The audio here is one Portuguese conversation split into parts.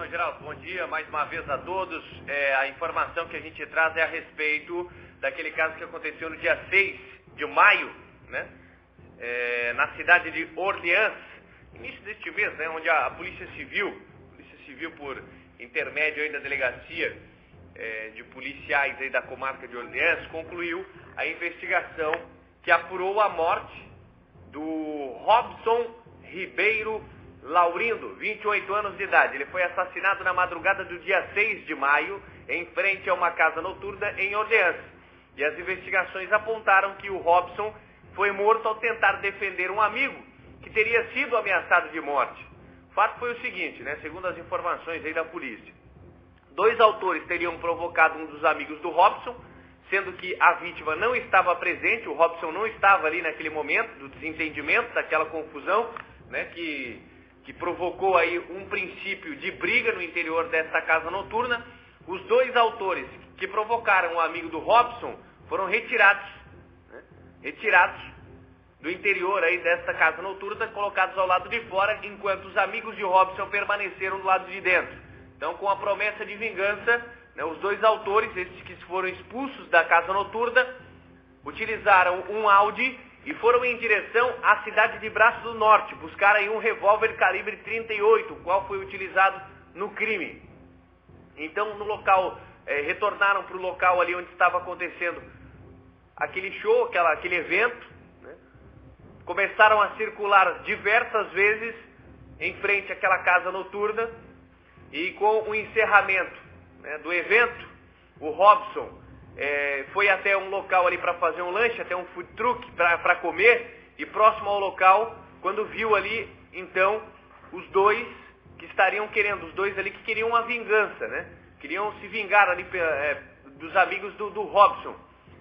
Não, Geraldo, bom dia mais uma vez a todos. A informação que a gente traz é a respeito daquele caso que aconteceu no dia 6 de maio, né? Na cidade de Orleans, início deste mês, né? Onde a Polícia Civil por intermédio aí da delegacia de policiais aí da comarca de Orleans, concluiu a investigação que apurou a morte do Robson Ribeiro Laurindo, 28 anos de idade. Ele foi assassinado na madrugada do dia 6 de maio, em frente a uma casa noturna em Orleans. E as investigações apontaram que o Robson foi morto ao tentar defender um amigo que teria sido ameaçado de morte. O fato foi o seguinte, né? Segundo as informações aí da polícia, 2 autores teriam provocado um dos amigos do Robson, sendo que a vítima não estava presente, o Robson não estava ali naquele momento do desentendimento, daquela confusão, né, que provocou aí um princípio de briga no interior dessa casa noturna. Os 2 autores que provocaram o amigo do Robson foram retirados do interior aí desta casa noturna, colocados ao lado de fora, enquanto os amigos de Robson permaneceram do lado de dentro. Então, com a promessa de vingança, né, os 2 autores, esses que foram expulsos da casa noturna, utilizaram um Audi e foram em direção à cidade de Braço do Norte, buscar aí um revólver calibre 38, o qual foi utilizado no crime. Então, no local, retornaram para o local ali onde estava acontecendo aquele show, aquele evento, né? Começaram a circular diversas vezes em frente àquela casa noturna, e com o encerramento, né, do evento, o Robson foi até um local ali para fazer um lanche, até um food truck para comer, e próximo ao local, quando viu ali, então, os 2 que estariam querendo, os 2 ali que queriam uma vingança, né? Queriam se vingar ali dos amigos do Robson.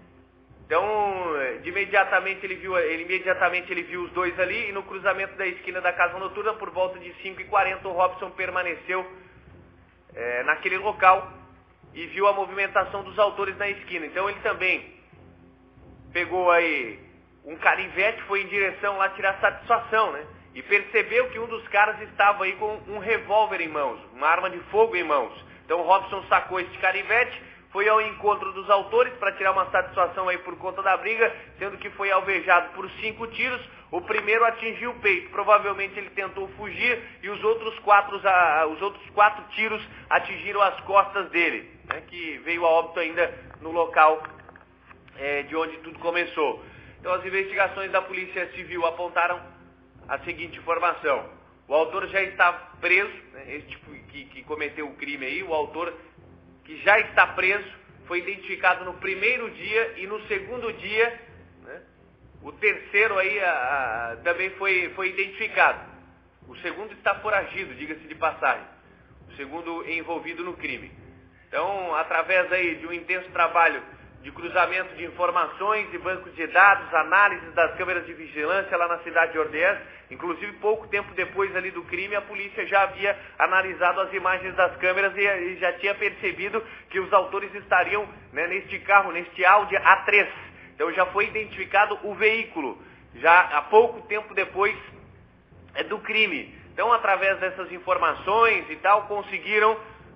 Então, imediatamente ele viu os 2 ali, e no cruzamento da esquina da casa noturna, por volta de 5h40, o Robson permaneceu naquele local e viu a movimentação dos autores na esquina. Então ele também pegou aí um canivete, foi em direção lá tirar satisfação, né? E percebeu que um dos caras estava aí com um revólver em mãos, uma arma de fogo em mãos. Então o Robson sacou esse canivete, foi ao encontro dos autores para tirar uma satisfação aí por conta da briga, sendo que foi alvejado por 5 tiros. O primeiro atingiu o peito, provavelmente ele tentou fugir, e os outros 4 tiros atingiram as costas dele, né, que veio a óbito ainda no local de onde tudo começou. Então as investigações da Polícia Civil apontaram a seguinte informação: o autor já está preso, né, esse tipo que cometeu o crime aí, o autor que já está preso, foi identificado no primeiro dia, e no segundo dia, né, o terceiro aí também foi identificado. O segundo está foragido, diga-se de passagem. O segundo envolvido no crime. Então, através aí de um intenso trabalho de cruzamento de informações e bancos de dados, análises das câmeras de vigilância lá na cidade de Orleans, inclusive pouco tempo depois ali do crime, a polícia já havia analisado as imagens das câmeras e já tinha percebido que os autores estariam, né, neste carro, neste Audi A3. Então já foi identificado o veículo, já há pouco tempo depois do crime. Então, através dessas informações e tal, conseguiram,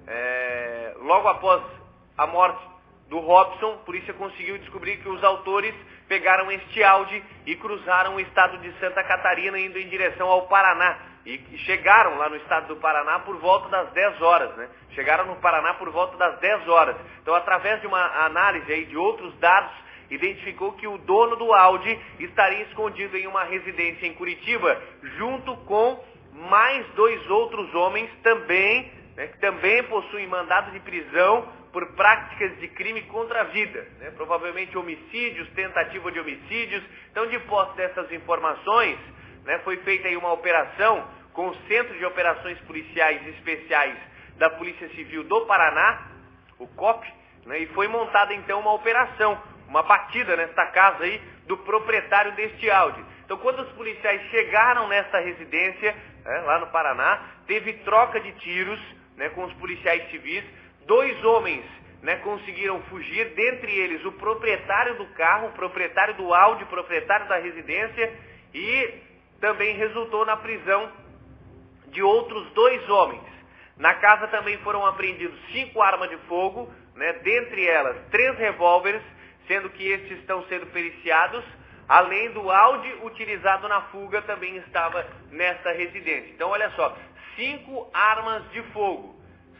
logo após a morte do Robson, a polícia conseguiu descobrir que os autores pegaram este Audi e cruzaram o estado de Santa Catarina, indo em direção ao Paraná. E chegaram lá no estado do Paraná por volta das 10 horas, né? Chegaram no Paraná por volta das 10 horas. Então, através de uma análise aí de outros dados, identificou que o dono do Audi estaria escondido em uma residência em Curitiba, junto com mais 2 outros homens também, né, que também possuem mandado de prisão por práticas de crime contra a vida, né? Provavelmente homicídios, tentativa de homicídios. Então, de posse dessas informações, né, foi feita aí uma operação com o Centro de Operações Policiais Especiais da Polícia Civil do Paraná, o COP, né, e foi montada então uma operação, uma batida nesta casa aí do proprietário deste Audi. Então, quando os policiais chegaram nessa residência, né, lá no Paraná, teve troca de tiros, né, com os policiais civis. 2 homens, né, conseguiram fugir, dentre eles o proprietário do carro, o proprietário do Audi, o proprietário da residência, e também resultou na prisão de outros 2 homens. Na casa também foram apreendidos 5 armas de fogo, né, dentre elas 3 revólveres, sendo que estes estão sendo periciados, além do Audi utilizado na fuga também estava nessa residência. Então olha só, 5 armas de fogo,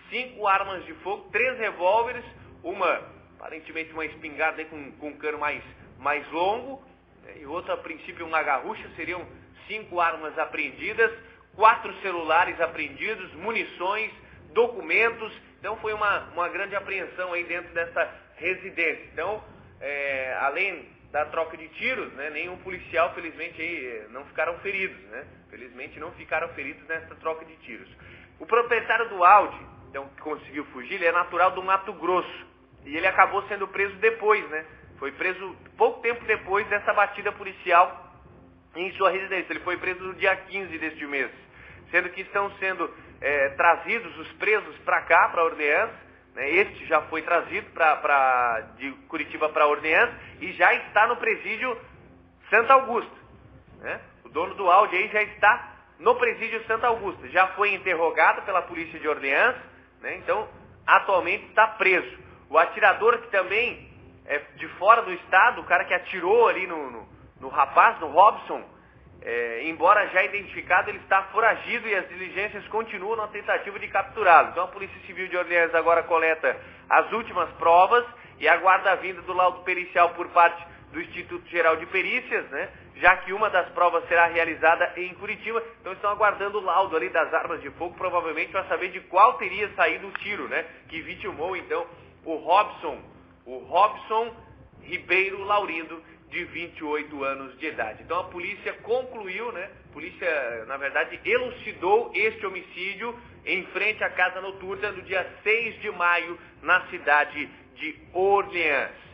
3 revólveres, aparentemente uma espingarda aí com um cano mais longo, né, e outra a princípio uma garrucha, seriam 5 armas apreendidas, 4 celulares apreendidos, munições, documentos. Então foi uma grande apreensão aí dentro dessa residência. Então, além da troca de tiros, né, nenhum policial, felizmente, aí, não ficaram feridos, né? Felizmente não ficaram feridos nessa troca de tiros. O proprietário do Audi, então, que conseguiu fugir, ele é natural do Mato Grosso. E ele acabou sendo preso depois, né? Foi preso pouco tempo depois dessa batida policial em sua residência. Ele foi preso no dia 15 deste mês, sendo que estão sendo trazidos os presos para cá, para Orleans, né? Este já foi trazido de Curitiba para Orleans e já está no presídio Santa Augusta, né? O dono do Audi aí já está no presídio Santa Augusta, já foi interrogado pela polícia de Orleans, né? Então atualmente está preso. O atirador que também é de fora do estado, o cara que atirou ali no rapaz, no Robson, embora já identificado, ele está foragido e as diligências continuam na tentativa de capturá-lo. Então a Polícia Civil de Orleans agora coleta as últimas provas e aguarda a vinda do laudo pericial por parte do Instituto Geral de Perícias, né? Já que uma das provas será realizada em Curitiba. Então estão aguardando o laudo ali das armas de fogo, provavelmente para saber de qual teria saído o tiro, né? Que vitimou então o Robson Ribeiro Laurindo, de 28 anos de idade. Então a polícia concluiu, né? A polícia, na verdade, elucidou este homicídio em frente à casa noturna no dia 6 de maio, na cidade de Orleans.